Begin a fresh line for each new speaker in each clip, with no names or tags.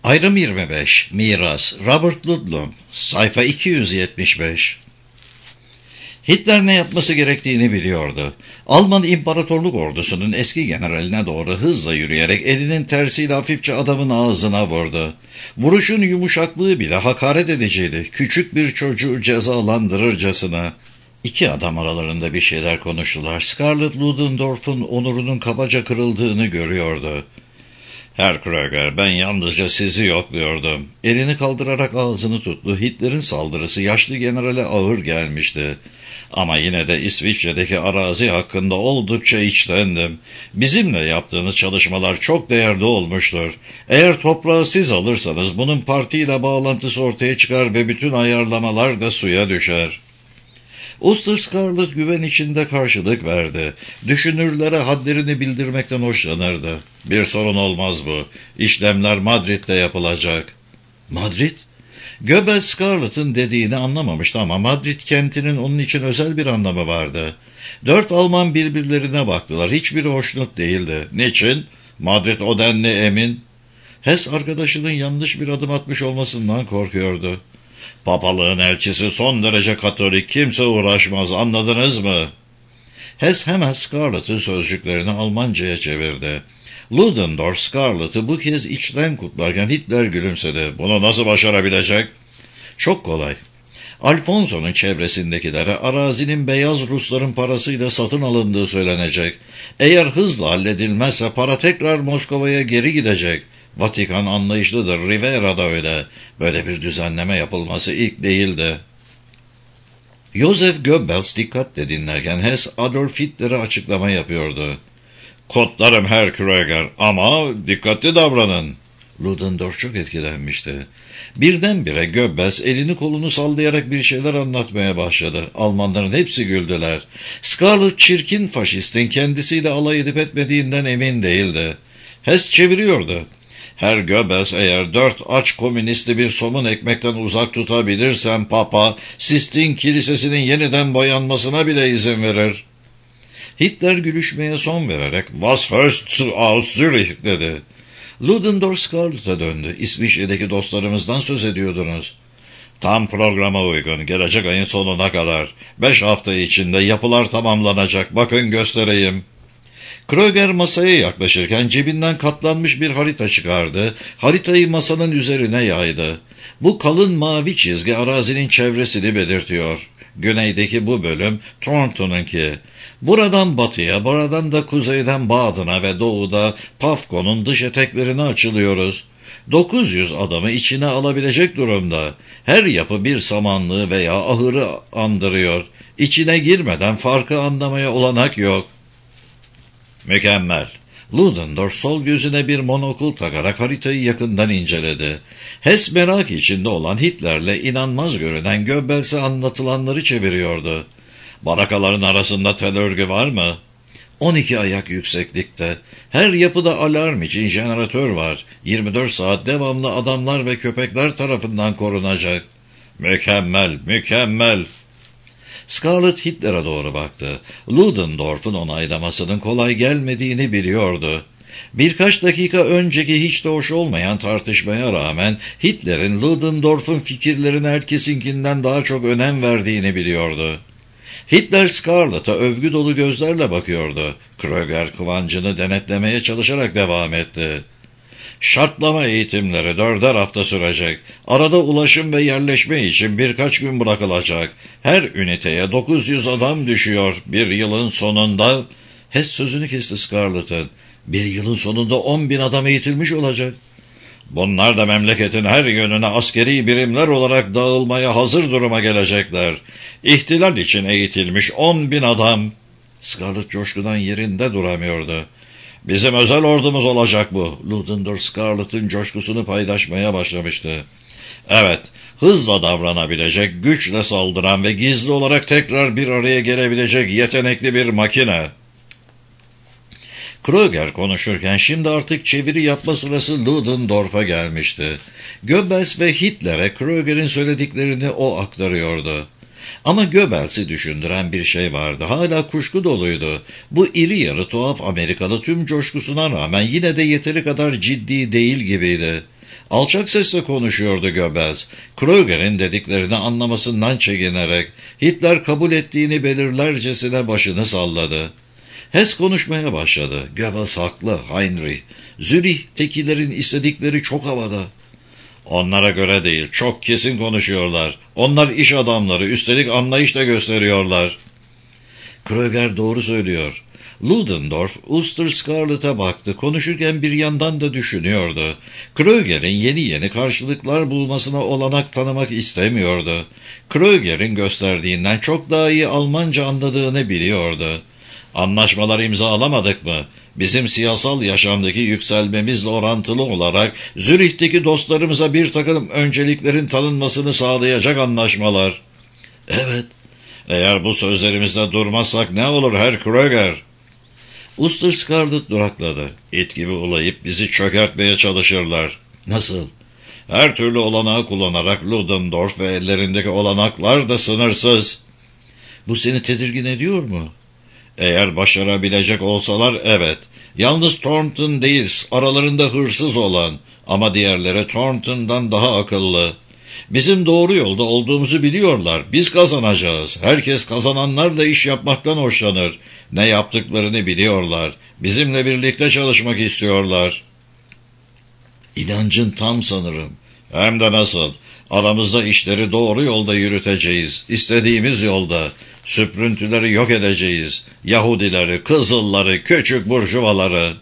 Ayrım 25, Miras, Robert Ludlum, sayfa 275. Hitler ne yapması gerektiğini biliyordu. Alman İmparatorluk ordusunun eski generaline doğru hızla yürüyerek elinin tersiyle hafifçe adamın ağzına vurdu. Vuruşun yumuşaklığı bile hakaret ediciydi. Küçük bir çocuğu cezalandırırcasına. İki adam aralarında bir şeyler konuştular. Scarlett Ludendorff'un onurunun kabaca kırıldığını görüyordu. Herr Kröger, ben yalnızca sizi yokluyordum. Elini kaldırarak ağzını tuttu. Hitler'in saldırısı yaşlı generale ağır gelmişti. Ama yine de İsviçre'deki arazi hakkında oldukça içtendim. Bizimle yaptığınız çalışmalar çok değerli olmuştur. Eğer toprağı siz alırsanız bunun partiyle bağlantısı ortaya çıkar ve bütün ayarlamalar da suya düşer. Usta Scarlett güven içinde karşılık verdi. Düşünürlere hadlerini bildirmekten hoşlanırdı. Bir sorun olmaz bu. İşlemler Madrid'de yapılacak. Madrid? Goebbels Scarlett'ın dediğini anlamamıştı ama Madrid kentinin onun için özel bir anlamı vardı. 4 Alman birbirlerine baktılar. Hiçbiri hoşnut değildi. Niçin? Madrid o denli emin. Hess arkadaşının yanlış bir adım atmış olmasından korkuyordu. Papalığın elçisi son derece Katolik, kimse uğraşmaz, anladınız mı? Hess hemen Scarlett'ın sözcüklerini Almanca'ya çevirdi. Ludendorff Scarlett'ı bu kez içten kutlarken Hitler gülümsedi. Bunu nasıl başarabilecek? Çok kolay. Alfonso'nun çevresindekilere arazinin beyaz Rusların parasıyla satın alındığı söylenecek. Eğer hızla halledilmezse para tekrar Moskova'ya geri gidecek. Vatikan anlayışlıdır, Rivera da öyle. Böyle bir düzenleme yapılması ilk değildi. Joseph Goebbels dikkatle dinlerken Hess Adolf Hitler'e açıklama yapıyordu. Kutlarım Herr Kröger ama dikkatli davranın. Ludendorff çok etkilenmişti. Birdenbire Goebbels elini kolunu sallayarak bir şeyler anlatmaya başladı. Almanların hepsi güldüler. Scarlett çirkin faşistin kendisiyle alay edip etmediğinden emin değildi. Hess çeviriyordu. Herr Goebbels, eğer 4 aç komünisti bir somun ekmekten uzak tutabilirsem Papa, Sistine Kilisesi'nin yeniden boyanmasına bile izin verir. Hitler gülüşmeye son vererek "Was hörst du aus Zürich?" dedi. Ludendorff Scarlett'a döndü. İsviçre'deki dostlarımızdan söz ediyordunuz. Tam programa uygun. Gelecek ayın sonuna kadar. 5 hafta içinde yapılar tamamlanacak. Bakın göstereyim. Kröger masaya yaklaşırken cebinden katlanmış bir harita çıkardı. Haritayı masanın üzerine yaydı. Bu kalın mavi çizgi arazinin çevresini belirtiyor. Güneydeki bu bölüm Toronto'nunki. Buradan batıya, buradan da kuzeyden Baden'a ve doğuda Pafko'nun dış eteklerine açılıyoruz. 900 adamı içine alabilecek durumda. Her yapı bir samanlığı veya ahırı andırıyor. İçine girmeden farkı anlamaya olanak yok. Mükemmel. Ludendorff sol gözüne bir monokul takarak haritayı yakından inceledi. Hess merak içinde olan Hitler'le inanmaz görünen Goebbels'e anlatılanları çeviriyordu. Barakaların arasında tel örgü var mı? 12 ayak yükseklikte. Her yapıda alarm için jeneratör var. 24 saat devamlı adamlar ve köpekler tarafından korunacak. Mükemmel, mükemmel. Scarlett Hitler'e doğru baktı. Ludendorff'un onaylamasının kolay gelmediğini biliyordu. Birkaç dakika önceki hiç de hoş olmayan tartışmaya rağmen Hitler'in Ludendorff'un fikirlerine herkesinkinden daha çok önem verdiğini biliyordu. Hitler Scarlett'a övgü dolu gözlerle bakıyordu. Kröger kıvancını denetlemeye çalışarak devam etti. Şartlama eğitimleri 4'er hafta sürecek. Arada ulaşım ve yerleşme için birkaç gün bırakılacak. Her üniteye 900 adam düşüyor. Bir yılın sonunda... Hess sözünü kesti Scarlett'ın. Bir yılın sonunda 10.000 adam eğitilmiş olacak. Bunlar da memleketin her yönüne askeri birimler olarak dağılmaya hazır duruma gelecekler. İhtilal için eğitilmiş 10.000 adam. Scarlett coşkudan yerinde duramıyordu. Bizim özel ordumuz olacak bu. Ludendorff Scarlett'ın coşkusunu paylaşmaya başlamıştı. Evet, hızla davranabilecek, güçle saldıran ve gizli olarak tekrar bir araya gelebilecek yetenekli bir makine. Kröger konuşurken şimdi artık çeviri yapma sırası Ludendorff'a gelmişti. Goebbels ve Hitler'e Kröger'in söylediklerini o aktarıyordu. Ama Goebbels'i düşündüren bir şey vardı. Hala kuşku doluydu. Bu iri yarı tuhaf Amerikalı tüm coşkusuna rağmen yine de yeteri kadar ciddi değil gibiydi. Alçak sesle konuşuyordu Goebbels. Kröger'in dediklerini anlamasından çekinerek Hitler kabul ettiğini belirlercesine başını salladı. Hess konuşmaya başladı. Goebbels haklı Heinrich. Zürih'tekilerin istedikleri çok havada. Onlara göre değil, çok kesin konuşuyorlar. Onlar iş adamları, üstelik anlayış da gösteriyorlar. Kröger doğru söylüyor. Ludendorff, Ulster Scarlett'a baktı. Konuşurken bir yandan da düşünüyordu. Kröger'in yeni karşılıklar bulmasına olanak tanımak istemiyordu. Kröger'in gösterdiğinden çok daha iyi Almanca anladığını biliyordu. Anlaşmalar imzalamadık mı? Bizim siyasal yaşamdaki yükselmemizle orantılı olarak Zürih'teki dostlarımıza bir takım önceliklerin tanınmasını sağlayacak anlaşmalar. Evet, eğer bu sözlerimizde durmazsak ne olur Herr Kröger? Ulster Scarlett durakladı. İt gibi ulayıp bizi çökertmeye çalışırlar. Nasıl? Her türlü olanağı kullanarak Ludendorff ve ellerindeki olanaklar da sınırsız. Bu seni tedirgin ediyor mu? Eğer başarabilecek olsalar evet. Yalnız Thornton değil, aralarında hırsız olan, ama diğerleri Thornton'dan daha akıllı. Bizim doğru yolda olduğumuzu biliyorlar. Biz kazanacağız. Herkes kazananlarla iş yapmaktan hoşlanır. Ne yaptıklarını biliyorlar. Bizimle birlikte çalışmak istiyorlar. İnancın tam sanırım. Hem de nasıl? Aramızda işleri doğru yolda yürüteceğiz. İstediğimiz yolda. Süprüntüleri yok edeceğiz. Yahudileri, Kızılları, küçük burjuvaları.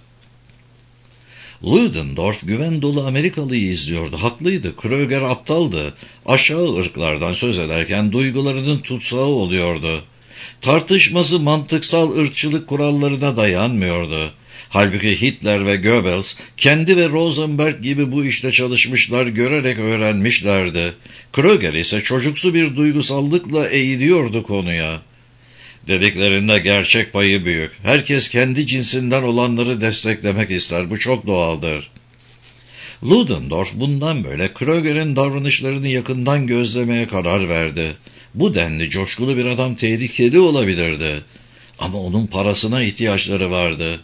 Ludendorff güven dolu Amerikalıyı izliyordu. Haklıydı. Kröger aptaldı. Aşağı ırklardan söz ederken duygularının tutsağı oluyordu. Tartışması mantıksal ırkçılık kurallarına dayanmıyordu. Halbuki Hitler ve Goebbels kendi ve Rosenberg gibi bu işte çalışmışlar, görerek öğrenmişlerdi. Kröger ise çocuksu bir duygusallıkla eğiliyordu konuya. Dediklerinde gerçek payı büyük. Herkes kendi cinsinden olanları desteklemek ister. Bu çok doğaldır. Ludendorff bundan böyle Kröger'in davranışlarını yakından gözlemeye karar verdi. Bu denli coşkulu bir adam tehlikeli olabilirdi. Ama onun parasına ihtiyaçları vardı.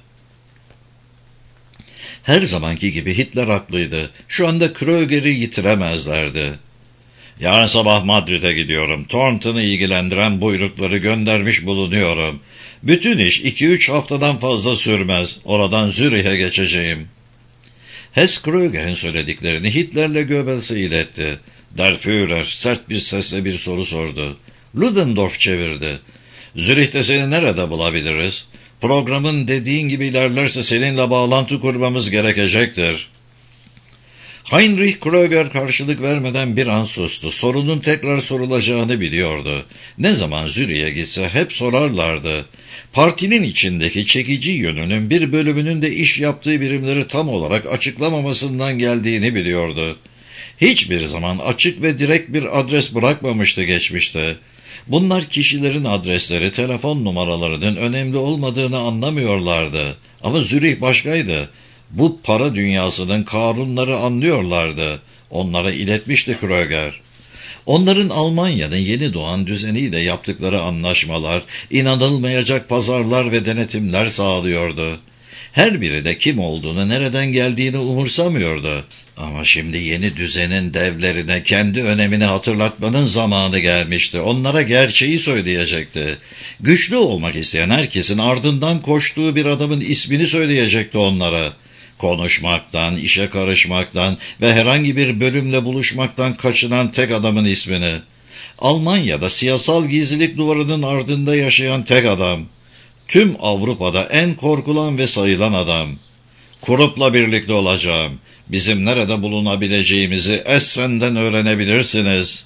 Her zamanki gibi Hitler haklıydı. Şu anda Kröger'i yitiremezlerdi. Yarın sabah Madrid'e gidiyorum. Thornton'u ilgilendiren buyrukları göndermiş bulunuyorum. Bütün iş 2-3 haftadan fazla sürmez. Oradan Zürih'e geçeceğim. Hess Kröger'in söylediklerini Hitler'le Goebbels'e iletti. Der Führer sert bir sesle bir soru sordu. Ludendorff çevirdi. Zürih'te seni nerede bulabiliriz? Programın dediğin gibi ilerlerse seninle bağlantı kurmamız gerekecektir. Heinrich Kröger karşılık vermeden bir an sustu. Sorunun tekrar sorulacağını biliyordu. Ne zaman Zürih'e gitse hep sorarlardı. Partinin içindeki çekici yönünün bir bölümünün de iş yaptığı birimleri tam olarak açıklamamasından geldiğini biliyordu. Hiçbir zaman açık ve direkt bir adres bırakmamıştı geçmişte. Bunlar kişilerin adresleri, telefon numaralarının önemli olmadığını anlamıyorlardı. Ama Zürih başkaydı. Bu para dünyasının Karunları anlıyorlardı. Onlara iletmişti Kröger. Onların Almanya'nın yeni doğan düzeniyle yaptıkları anlaşmalar, inanılmayacak pazarlar ve denetimler sağlıyordu. Her biri de kim olduğunu, nereden geldiğini umursamıyordu. Ama şimdi yeni düzenin devlerine kendi önemini hatırlatmanın zamanı gelmişti. Onlara gerçeği söyleyecekti. Güçlü olmak isteyen herkesin ardından koştuğu bir adamın ismini söyleyecekti onlara. Konuşmaktan, işe karışmaktan ve herhangi bir bölümle buluşmaktan kaçınan tek adamın ismini. Almanya'da siyasal gizlilik duvarının ardında yaşayan tek adam. Tüm Avrupa'da en korkulan ve sayılan adam. Krup'la birlikte olacağım. Bizim nerede bulunabileceğimizi Essen'den öğrenebilirsiniz.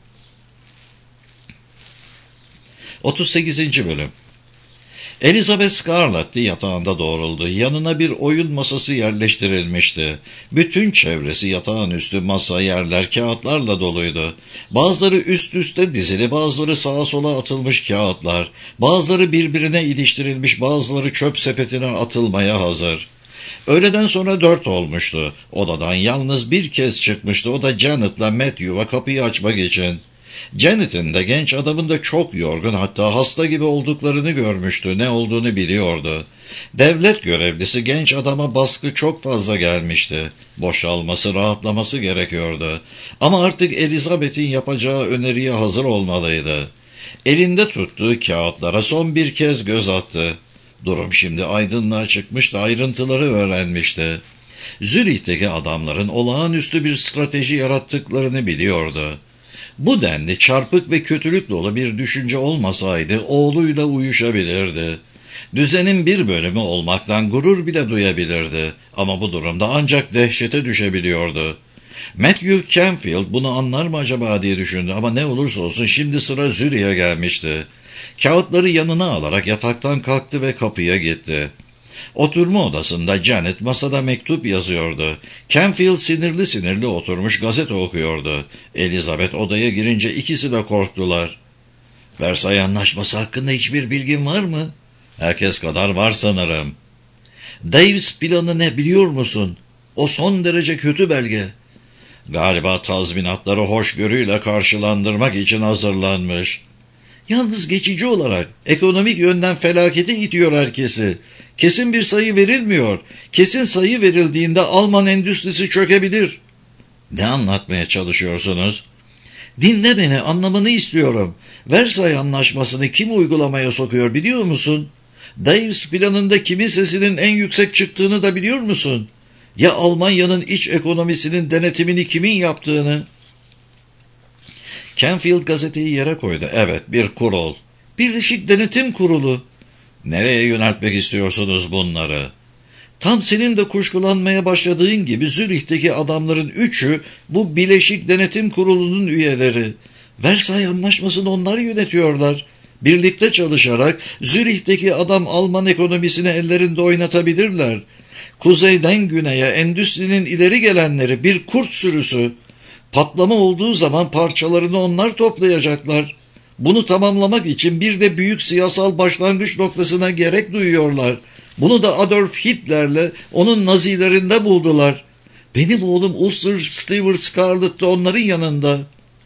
38. Bölüm. Elizabeth Scarlett yatağında doğruldu. Yanına bir oyun masası yerleştirilmişti. Bütün çevresi yatağın üstü, masa, yerler kağıtlarla doluydu. Bazıları üst üste dizili, bazıları sağa sola atılmış kağıtlar. Bazıları birbirine iliştirilmiş, bazıları çöp sepetine atılmaya hazır. Öğleden sonra 4 olmuştu. Odadan yalnız bir kez çıkmıştı. O da Janet'la Matthew'a kapıyı açmak için. Janet'in de genç adamın da çok yorgun, hatta hasta gibi olduklarını görmüştü. Ne olduğunu biliyordu. Devlet görevlisi genç adama baskı çok fazla gelmişti. Boşalması, rahatlaması gerekiyordu. Ama artık Elizabeth'in yapacağı öneriye hazır olmalıydı. Elinde tuttuğu kağıtlara son bir kez göz attı. Durum şimdi aydınlığa çıkmıştı, ayrıntıları öğrenmişti. Zürih'teki adamların olağanüstü bir strateji yarattıklarını biliyordu. Bu denli çarpık ve kötülük dolu bir düşünce olmasaydı oğluyla uyuşabilirdi. Düzenin bir bölümü olmaktan gurur bile duyabilirdi ama bu durumda ancak dehşete düşebiliyordu. Matthew Canfield bunu anlar mı acaba diye düşündü ama ne olursa olsun şimdi sıra Zürih'e gelmişti. Kağıtları yanına alarak yataktan kalktı ve kapıya gitti. Oturma odasında Janet masada mektup yazıyordu. Canfield sinirli sinirli oturmuş gazete okuyordu. Elizabeth odaya girince ikisi de korktular. "Versay Anlaşması hakkında hiçbir bilgin var mı?" "Herkes kadar var sanırım." "Davis planı ne biliyor musun? O son derece kötü belge." "Galiba tazminatları hoşgörüyle karşılandırmak için hazırlanmış." "Yalnız geçici olarak ekonomik yönden felakete itiyor herkesi. Kesin bir sayı verilmiyor. Kesin sayı verildiğinde Alman endüstrisi çökebilir." "Ne anlatmaya çalışıyorsunuz?" "Dinle beni, anlamanı istiyorum. Versay Anlaşması'nı kim uygulamaya sokuyor biliyor musun? Davis planında kimin sesinin en yüksek çıktığını da biliyor musun? Ya Almanya'nın iç ekonomisinin denetimini kimin yaptığını?" Canfield gazeteyi yere koydu. "Evet, bir kurul." "Birleşik Denetim Kurulu." "Nereye yöneltmek istiyorsunuz bunları?" "Tam senin de kuşkulanmaya başladığın gibi Zürih'teki adamların üçü bu Birleşik Denetim Kurulu'nun üyeleri. Versay Anlaşması'nı onlar yönetiyorlar. Birlikte çalışarak Zürih'teki adam Alman ekonomisini ellerinde oynatabilirler. Kuzeyden güneye endüstrinin ileri gelenleri bir kurt sürüsü. Patlama olduğu zaman parçalarını onlar toplayacaklar. Bunu tamamlamak için bir de büyük siyasal başlangıç noktasına gerek duyuyorlar. Bunu da Adolf Hitler'le onun Nazilerinde buldular. Benim oğlum Usher Stewart Scarlett de onların yanında."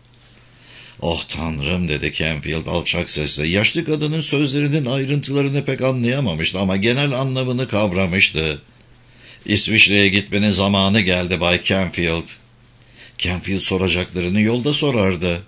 "Oh Tanrım," dedi Canfield alçak sesle. Yaşlı kadının sözlerinin ayrıntılarını pek anlayamamıştı ama genel anlamını kavramıştı. "İsviçre'ye gitmenin zamanı geldi Bay Canfield." Canfield soracaklarını yolda sorardı.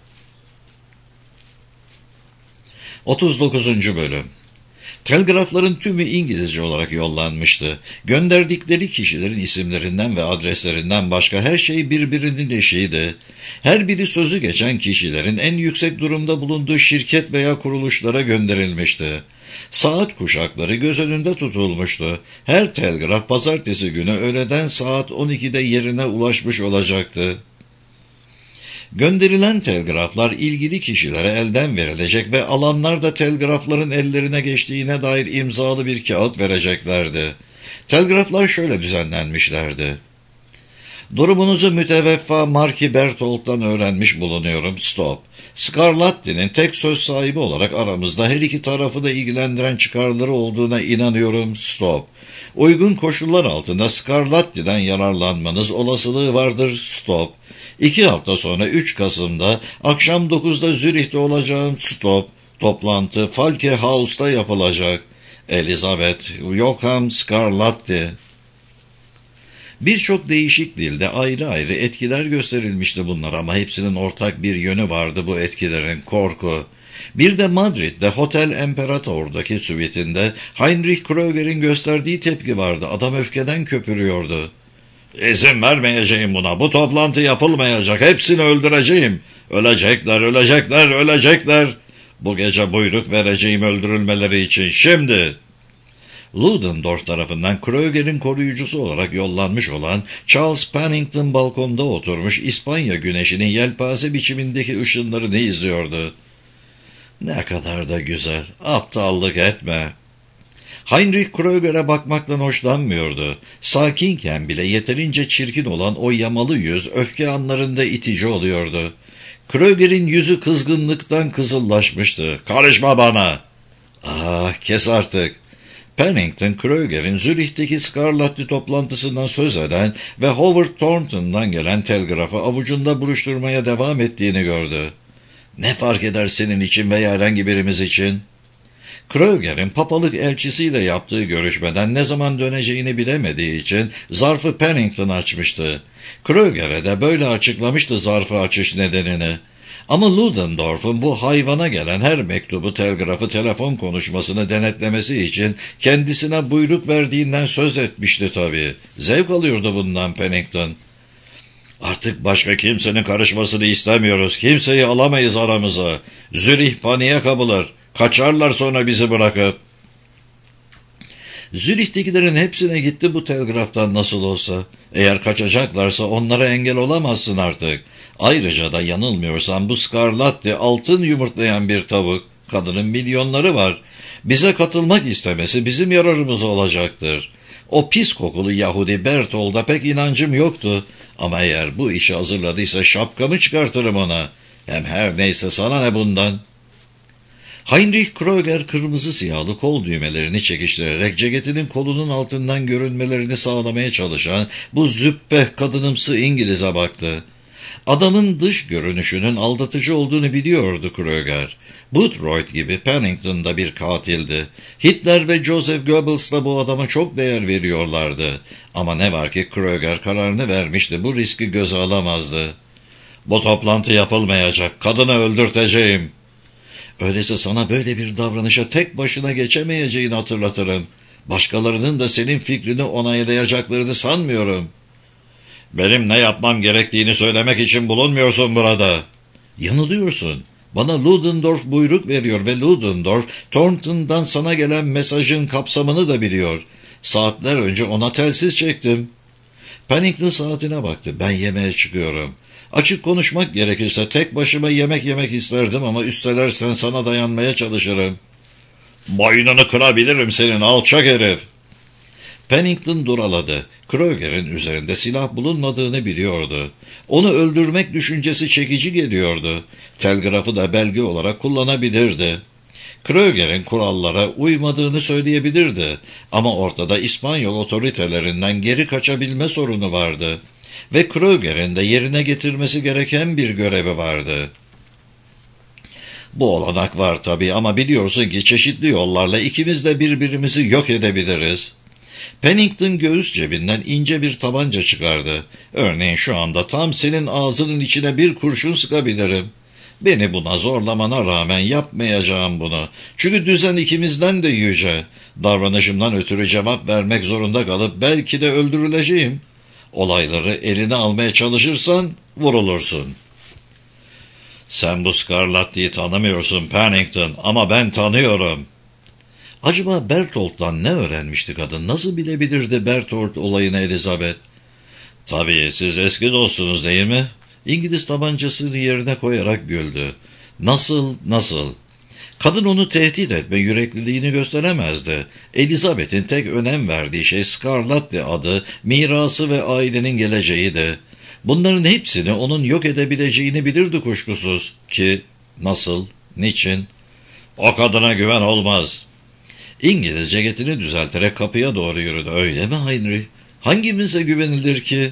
39. Bölüm. Telgrafların tümü İngilizce olarak yollanmıştı. Gönderdikleri kişilerin isimlerinden ve adreslerinden başka her şey birbirinin eşiydi. Her biri sözü geçen kişilerin en yüksek durumda bulunduğu şirket veya kuruluşlara gönderilmişti. Saat kuşakları göz önünde tutulmuştu. Her telgraf pazartesi günü öğleden saat 12'de yerine ulaşmış olacaktı. Gönderilen telgraflar ilgili kişilere elden verilecek ve alanlar da telgrafların ellerine geçtiğine dair imzalı bir kağıt vereceklerdi. Telgraflar şöyle düzenlenmişlerdi: "Durumunuzu müteveffa Marki Bertolt'tan öğrenmiş bulunuyorum. Stop. Scarlatti'nin tek söz sahibi olarak aramızda her iki tarafı da ilgilendiren çıkarları olduğuna inanıyorum. Stop. Uygun koşullar altında Scarlatti'den yararlanmanız olasılığı vardır. Stop. 2 hafta sonra 3 Kasım'da akşam 9'da Zürih'te olacağım. Stop. Toplantı Falke House'ta yapılacak. Elizabeth Joachim Scarlatti." Birçok değişik dilde ayrı ayrı etkiler gösterilmişti bunlar ama hepsinin ortak bir yönü vardı bu etkilerin: korku. Bir de Madrid'de Hotel Imperator'daki süitinde Heinrich Kröger'in gösterdiği tepki vardı. Adam öfkeden köpürüyordu. "İzin vermeyeceğim buna. Bu toplantı yapılmayacak. Hepsini öldüreceğim. Ölecekler, ölecekler, ölecekler. Bu gece buyruk vereceğim öldürülmeleri için. Şimdi." Ludendorff tarafından Kröger'in koruyucusu olarak yollanmış olan Charles Pennington balkonda oturmuş İspanya güneşinin yelpaze biçimindeki ışınlarını izliyordu. "Ne kadar da güzel. Aptallık etme." Heinrich Kröger'e bakmaktan hoşlanmıyordu. Sakinken bile yeterince çirkin olan o yamalı yüz öfke anlarında itici oluyordu. Kröger'in yüzü kızgınlıktan kızıllaşmıştı. "Karışma bana!" "Ah, kes artık." Pennington, Kröger'in Zürih'teki Scarlatti toplantısından söz eden ve Howard Thornton'dan gelen telgrafı avucunda buruşturmaya devam ettiğini gördü. "Ne fark eder senin için veya herhangi birimiz için?" Kröger'in papalık elçisiyle yaptığı görüşmeden ne zaman döneceğini bilemediği için zarfı Pennington açmıştı. Kröger'e de böyle açıklamıştı zarfı açış nedenini. Ama Ludendorff'un bu hayvana gelen her mektubu, telgrafı, telefon konuşmasını denetlemesi için kendisine buyruk verdiğinden söz etmişti tabii. Zevk alıyordu bundan Pennington. Artık başka kimsenin karışmasını istemiyoruz. Kimseyi alamayız aramıza. Zürih paniğe kapılır. Kaçarlar sonra bizi bırakıp. Zürih'tekilerin hepsine gitti bu telgraftan nasıl olsa. Eğer kaçacaklarsa onlara engel olamazsın artık. Ayrıca da yanılmıyorsam bu Scarlatti altın yumurtlayan bir tavuk. Kadının milyonları var. Bize katılmak istemesi bizim yararımız olacaktır. O pis kokulu Yahudi Berthold'a pek inancım yoktu. Ama eğer bu işi hazırladıysa şapkamı çıkartırım ona. Hem her neyse sana ne bundan? Heinrich Kröger kırmızı siyahlı kol düğmelerini çekiştirerek ceketinin kolunun altından görünmelerini sağlamaya çalışan bu züppeh kadınımsı İngiliz'e baktı. Adamın dış görünüşünün aldatıcı olduğunu biliyordu Kröger. Boothroyd gibi Pennington da bir katildi. Hitler ve Joseph Goebbels da bu adama çok değer veriyorlardı. Ama ne var ki Kröger kararını vermişti, bu riski göze alamazdı. Bu toplantı yapılmayacak, kadını öldürteceğim. Öyleyse sana böyle bir davranışa tek başına geçemeyeceğini hatırlatırım. Başkalarının da senin fikrini onaylayacaklarını sanmıyorum. Benim ne yapmam gerektiğini söylemek için bulunmuyorsun burada. Yanılıyorsun. Bana Ludendorff buyruk veriyor ve Ludendorff, Thornton'dan sana gelen mesajın kapsamını da biliyor. Saatler önce ona telsiz çektim. Pennington saatine baktı. Ben yemeğe çıkıyorum. Açık konuşmak gerekirse tek başıma yemek yemek isterdim ama üstelersen sana dayanmaya çalışırım. Boynunu kırabilirim senin alçak herif. Pennington duraladı. Kröger'in üzerinde silah bulunmadığını biliyordu. Onu öldürmek düşüncesi çekici geliyordu. Telgrafı da belge olarak kullanabilirdi. Kröger'in kurallara uymadığını söyleyebilirdi. Ama ortada İspanyol otoritelerinden geri kaçabilme sorunu vardı. Ve Kröger'in de yerine getirmesi gereken bir görevi vardı. Bu olanak var tabii ama biliyorsun ki çeşitli yollarla ikimiz de birbirimizi yok edebiliriz. Pennington göğüs cebinden ince bir tabanca çıkardı. Örneğin şu anda tam senin ağzının içine bir kurşun sıkabilirim. Beni buna zorlamana rağmen yapmayacağım bunu. Çünkü düzen ikimizden de yüce. Davranışımdan ötürü cevap vermek zorunda kalıp belki de öldürüleceğim. Olayları eline almaya çalışırsan vurulursun. Sen bu Scarlatti'yi tanımıyorsun Pennington ama ben tanıyorum. Acaba Berthold'dan ne öğrenmişti kadın? Nasıl bilebilirdi Berthold olayını Elizabeth? Tabii siz eski dostsunuz değil mi? İngiliz tabancasını yerine koyarak güldü. Nasıl? Kadın onu tehdit etme yürekliliğini gösteremezdi. Elizabeth'in tek önem verdiği şey Scarlatti adı, mirası ve ailenin geleceğiydi. Bunların hepsini onun yok edebileceğini bilirdi kuşkusuz. Ki nasıl, niçin? O kadına güven olmaz. İngiliz ceketini düzelterek kapıya doğru yürüdü. Öyle mi Heinrich? Hangimize güvenilir ki?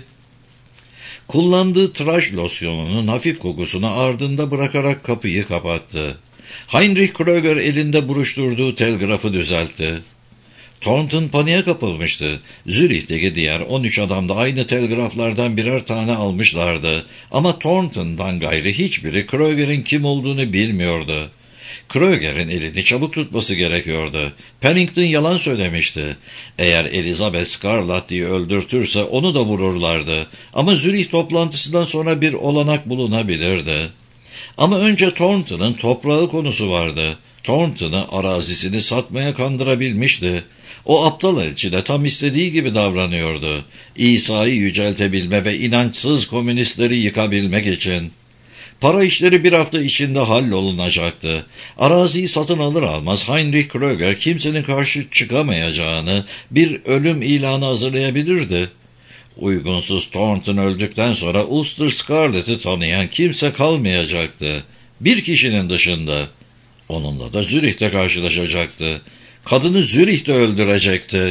Kullandığı tıraş losyonunun hafif kokusunu ardında bırakarak kapıyı kapattı. Heinrich Kröger elinde buruşturduğu telgrafı düzeltti. Thornton paniğe kapılmıştı. Zürih'teki diğer 13 adam da aynı telgraflardan birer tane almışlardı. Ama Thornton'dan gayrı hiçbiri Kröger'in kim olduğunu bilmiyordu. Kröger'in elini çabuk tutması gerekiyordu. Pennington yalan söylemişti. Eğer Elizabeth Scarlatti'yi öldürtürse onu da vururlardı. Ama Zürih toplantısından sonra bir olanak bulunabilirdi. Ama önce Thornton'ın toprağı konusu vardı. Thornton'ı arazisini satmaya kandırabilmişti. O aptal elçi de tam istediği gibi davranıyordu. İsa'yı yüceltebilme ve inançsız komünistleri yıkabilmek için. Para işleri bir hafta içinde hallolunacaktı. Araziyi satın alır almaz Heinrich Kröger kimsenin karşı çıkamayacağını bir ölüm ilanı hazırlayabilirdi. Uygunsuz Thornton öldükten sonra Ulster Scarlett'i tanıyan kimse kalmayacaktı. Bir kişinin dışında. Onunla da Zürih'te karşılaşacaktı. Kadını Zürih'te öldürecekti.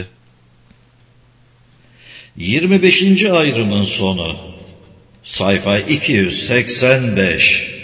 25. ayrımın sonu. Sayfa 285.